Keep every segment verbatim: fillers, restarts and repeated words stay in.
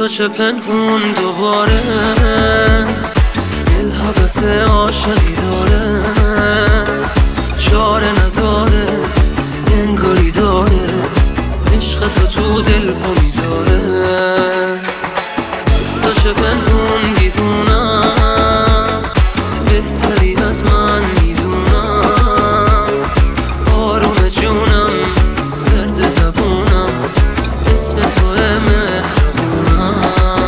تو چه پنهون دوباره دل حوث عاشقی داره، چاره نداره انگاری داره، عشق تو تو دل پا میذاره. از تو چه پنهون دیوونم، بهتری از من میدونم، آروم جونم ورد زبونم، اسم توه مهربونم.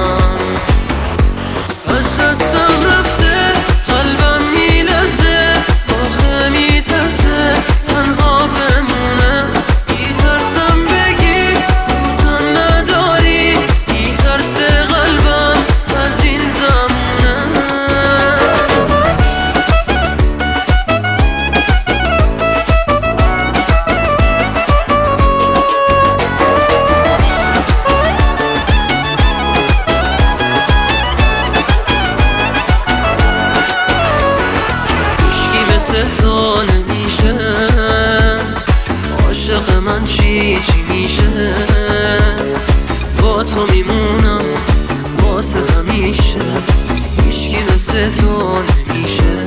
از دستم رفته قلبم میلرزه، آخه میترسه تنها بمونه، میترسم بگی دوستم نداری، میترسه قلبم از این زمونه. مثل تو نمیشه، عاشق من چی چی میشه، با تو میمونم واسه همیشه، هیچکی مثل تو نمیشه.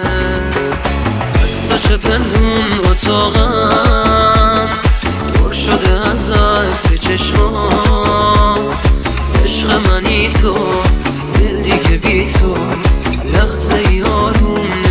از تو چه پنهون اتاقم پر شده از عکس چشمات، عشق منی تو دل دیگه بی تو لحظه ای آروم